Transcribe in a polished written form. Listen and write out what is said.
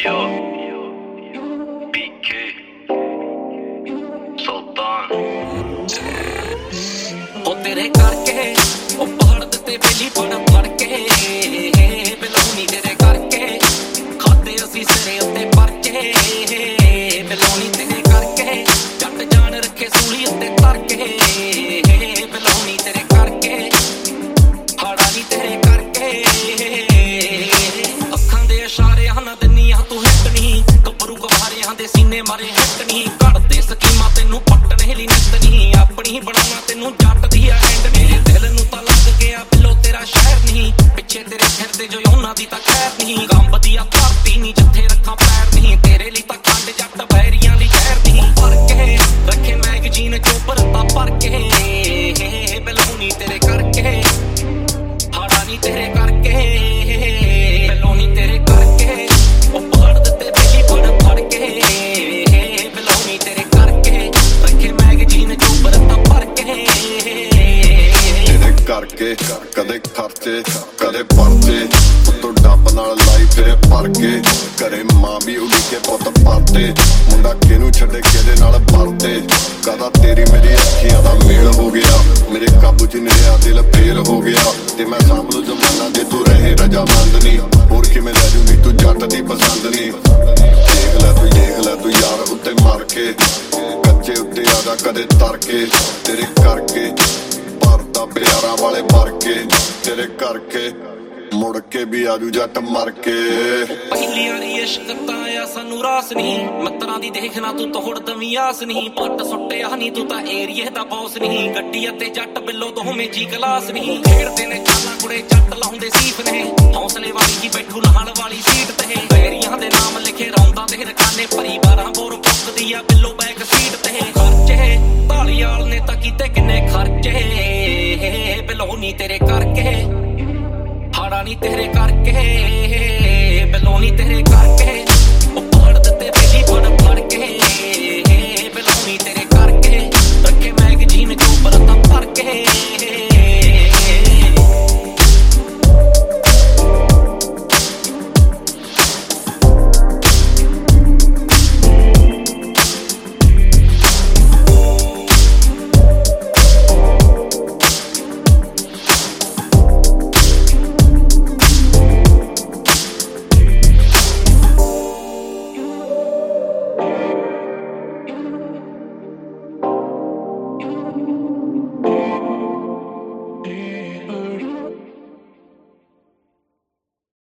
Yo, BK, Sultan। ਉਹ ਤੇਰੇ ਕਰਕੇ ਉਹ ਪਹਾੜ ਤੇ ਬੇਲੀ ਪੜ ਕੇ ਬਲੌਨੀ ਤੇਰੇ ਕਰਕੇ ਖਾਦੇ ਅਸੀਂ ਸਿਰੇ ਉੱਤੇ ਪਰਚੇ ਬਲੌਨੀ ਤੇਰੇ ਕਰਕੇ ਜੱਟ ਜਾਨ ਰੱਖੇ ਸੂਲੀ ਉੱਤੇ ਧਰ ਕੇ ਬਲੌਨੀ ਤੇਰੇ ਕਰਕੇ ਹਾੜਾ ਨਹੀਂ ਤੇਰੇ ਕਰਕੇ ਅੱਖਾਂ ਦੇ ਇਸ਼ਾਰਿਆਂ ਨਾਲ ਦਿੰਨੀਆਂ ਤੂੰ ਹਿੱਟਣੀ ਗੱਭਰੂ ਗਵਾਰਿਆਂ ਦੇ ਸੀਨੇ ਮਾਰੇ ਹਿੱਟਣੀ ਘੜਦੇ ਸਕੀਮਾਂ ਤੈਨੂੰ ਪੱਟਣੇ ਲਈ ਨਿੱਤਣੀ ਆਪਣੀ ਬਣਾਉਣਾ ਤੈਨੂੰ ਜੱਟ ਦੀ ਆ ਐਂਡ ਮੇਰੇ ਦਿਲ ਨੂੰ ਤਾਂ ਲੱਗ ਗਿਆ ਬਿੱਲੋ ਤੇਰਾ ਸ਼ਹਿਰ ਨਹੀਂ ਪਿੱਛੇ ਤੇਰੇ ਫਿਰਦੇ ਜੋ ਉਹਨਾਂ ਦੀ ਤਾਂ ਖੈਰ ਨਹੀਂ ਗੰਬ ਦੀ ਆ ਧਰਤੀ ਨਹੀਂ ਜਿੱਥੇ ਰੱਖਾਂ ਪੈਰ ਨਹੀਂ ਤੇਰੇ ਲਈ ਤਾਂ ਖੰਡ ਜੱਟ ਬੈਰੀਆਂ ਦੀ ਜ਼ਹਿਰ ਨਹੀਂ ਭਰ ਕੇ ਰੱਖੇ ਮੈਗਜ਼ੀਨ ਚੋਪਰ ਤਾਂ ਭਰ ਕੇ ਬਲੌਨੀ ਤੇਰੇ ਕਰਕੇ ਹਾੜਾ ਨਹੀਂ ਤੇਰੇ ਕਰਕੇ ਬਲੌਨੀ ਤੇਰੇ ਕਰਕੇ ਉਹ ਪਹਾੜ ਤੇ ਬੇਲੀ ਫੜ ਕੇ ਬਲੌਨੀ ਤੇਰੇ ਕਰਕੇ ਰੱਖੇ ਮੈਗਜ਼ੀਨ ਚੋਪਰ ਤਾਂ ਭਰ ਕੇ ਕਰਕੇ ਕਦੇ ਖਰਚੇ ਕਦੇ ਪਰਚੇ ਉੱਤੋਂ ਡੱਬ ਨਾਲ ਲਾਈ ਫਿਰੇ ਭਰ ਕੇ ਘਰੇ ਮਾਂ ਵੀ ਉਡੀ ਕੇ ਪੁੱਤ ਪਾਤੇ ਮੁੰਡਾ ਕਿਹਨੂੰ ਛੱਡੇ ਕਿਹਦੇ ਨਾਲ ਵਰਤੇ ਕਦਾ ਤੇਰੀ ਮੇਰੀ ਅੱਖੀਆਂ ਦਾ ਮੇਲ ਹੋ ਗਿਆ ਮੇਰੇ ਕਾਬੂ ਚ ਨਹੀਂ ਰਿਹਾ ਦਿਲ ਫੇਲ ਹੋ ਗਿਆ ਤੇ ਮੈਂ ਸਾਂਭ ਲੂ ਜ਼ਮਾਨਾ ਜੇ ਤੂੰ ਰਹੇ ਰਜਾਮੰਦ ਨਹੀਂ ਹੋਰ ਕਿਵੇਂ ਲੈ ਜੂਗੀ ਤੂੰ ਜੱਟ ਦੀ ਪਸੰਦ ਨਹੀਂ ਦੇਖ ਲੈ ਤੂੰ ਯਾਰ ਉੱਤੇ ਮਾਰ ਕੇ ਕੱਚੇ ਉੱਤੇ ਆਦਾ ਕਦੇ ਤਰ ਕੇ ਤੇਰੇ ਕਰਕੇ ਭਰਦਾ ਪਿਆਰਾਂ ਵਾਲੇ ਭਰ ਕੇ ਤੇਰੇ ਕਰਕੇ ਮੁੜ ਕੇ ਵੀ ਆਜੂ ਜੱਟ ਮਰ ਕੇ ਪਹਿਲੀ ਵਾਰੀ ਇਸ਼ਕ ਤਾਂ ਆ ਸਾਨੂੰ ਰਾਸ ਨਹੀਂ ਮੱਤਰਾਂ ਦੀ ਦੇਖਣਾ ਤੂੰ ਤੋੜ ਦਵੀਂ ਆਸ ਨਹੀਂ ਪੱਟ ਸੁੱਟਿਆ ਨਹੀਂ ਤੂੰ ਤਾਂ ਏਰੀਏ ਦਾ ਬੌਸ ਨਹੀਂ ਗੱਡੀ ਅਤੇ ਜੱਟ ਬਿੱਲੋ ਦੋਵੇਂ ਜੀ ਕਲਾਸ ਨਹੀਂ ਖੇਡਦੇ ਨੇ ਚਾਲਾਂ ਕੁੜੇ ਜੱਟ ਲਾਉਂਦੇ ਸੀਫ ਨੇ ਹੌਸਲੇ ਵਾਲੀ ਜੀ ਬੈਠੂ ਲਾਹਣ ਵਾਲੀ ਸੀਟ ਤੇ ਬੈਰੀਆਂ ਦੇ ਨਾਮ ਲਿਖੇ ਰੌਂਦਾਂ ਦੇ ਰਕਾਨੇ ਪਰਿਵਾਰਾਂ ਬੋਰ ਪੁੱਕਦੀ ਆ ਬਿੱਲੋ ਬੈਕ ਸੀਟ ਤੇ ਖਰਚੇ ਢਾਲੀਵਾਲ ਨੇ ਤਾਂ ਕੀਤੇ ਕਿੰਨੇ ਖਰਚੇ ਬਲੌਨੀ ਤੇਰੇ ਕਰਕੇ ਹਾੜਾ ਨਹੀਂ ਤੇਰੇ ਕਰਕੇ ਬਲੌਨੀ ਤੇਰੇ